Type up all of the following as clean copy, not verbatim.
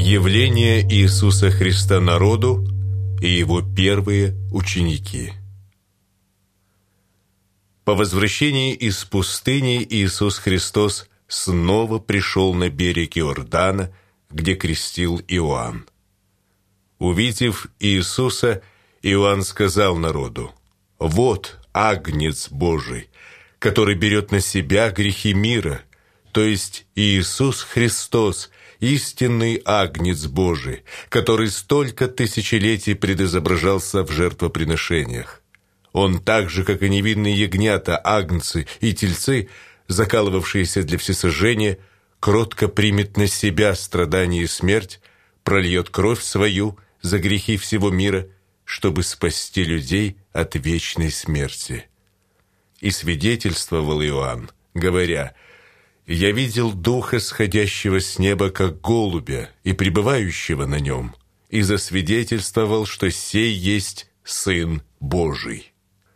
Явление Иисуса Христа народу и Его первые ученики. По возвращении из пустыни Иисус Христос снова пришел на берег Иордана, где крестил Иоанн. Увидев Иисуса, Иоанн сказал народу: «Вот Агнец Божий, который берет на себя грехи мира», то есть Иисус Христос, истинный Агнец Божий, который столько тысячелетий предизображался в жертвоприношениях. Он так же, как и невинные ягнята, агнцы и тельцы, закалывавшиеся для всесожжения, кротко примет на себя страдания и смерть, прольет кровь свою за грехи всего мира, чтобы спасти людей от вечной смерти. И свидетельствовал Иоанн, говоря: «Я видел Духа, сходящего с неба, как голубя, и пребывающего на нем, и засвидетельствовал, что сей есть Сын Божий».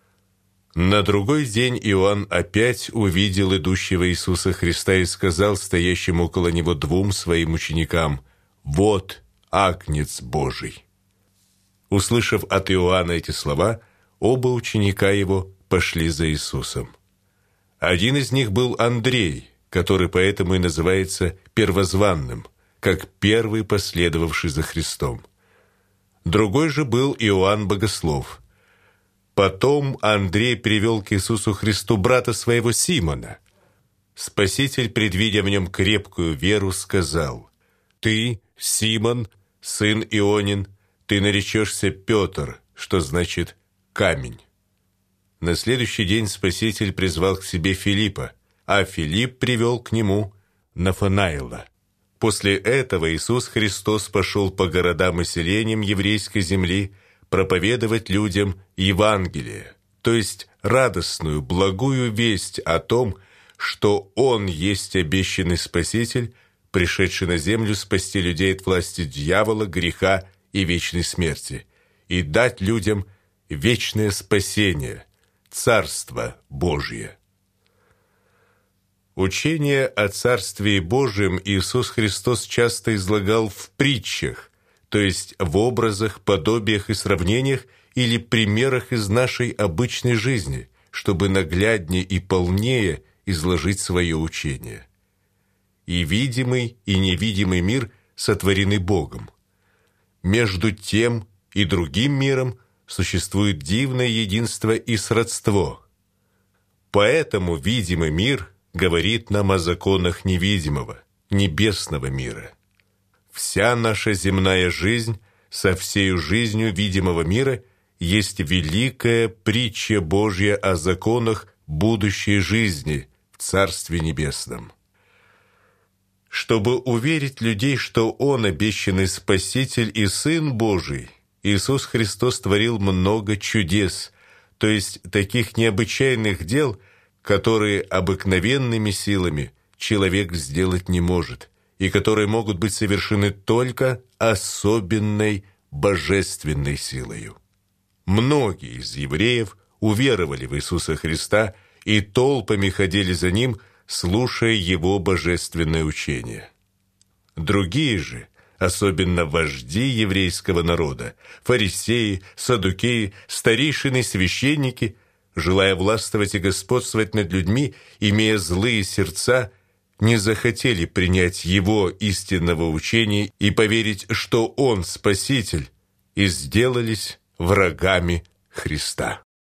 На другой день Иоанн опять увидел идущего Иисуса Христа и сказал стоящим около него двум своим ученикам: «Вот Агнец Божий». Услышав от Иоанна эти слова, оба ученика его пошли за Иисусом. Один из них был Андрей, который поэтому и называется первозванным, как первый последовавший за Христом. Другой же был Иоанн Богослов. Потом Андрей привел к Иисусу Христу брата своего Симона. Спаситель, предвидя в нем крепкую веру, сказал: «Ты, Симон, сын Ионин, ты наречешься Петр», что значит «камень». На следующий день Спаситель призвал к себе Филиппа, а Филипп привел к нему Нафанаила. После этого Иисус Христос пошел по городам и селениям еврейской земли проповедовать людям Евангелие, то есть радостную, благую весть о том, что Он есть обещанный Спаситель, пришедший на землю спасти людей от власти дьявола, греха и вечной смерти, и дать людям вечное спасение, Царство Божье. Учение о Царстве Божьем Иисус Христос часто излагал в притчах, то есть в образах, подобиях и сравнениях или примерах из нашей обычной жизни, чтобы нагляднее и полнее изложить свое учение. И видимый, и невидимый мир сотворены Богом. Между тем и другим миром существует дивное единство и сродство. Поэтому видимый мир говорит нам о законах невидимого, небесного мира. Вся наша земная жизнь со всею жизнью видимого мира есть великая притча Божья о законах будущей жизни в Царстве Небесном. Чтобы уверить людей, что Он обещанный Спаситель и Сын Божий, Иисус Христос творил много чудес, то есть таких необычайных дел, которые обыкновенными силами человек сделать не может, и которые могут быть совершены только особенной божественной силою. Многие из евреев уверовали в Иисуса Христа и толпами ходили за Ним, слушая Его божественное учение. Другие же, особенно вожди еврейского народа, фарисеи, саддукеи, старейшины, священники, желая властвовать и господствовать над людьми, имея злые сердца, не захотели принять Его истинного учения и поверить, что Он Спаситель, и сделались врагами Христа.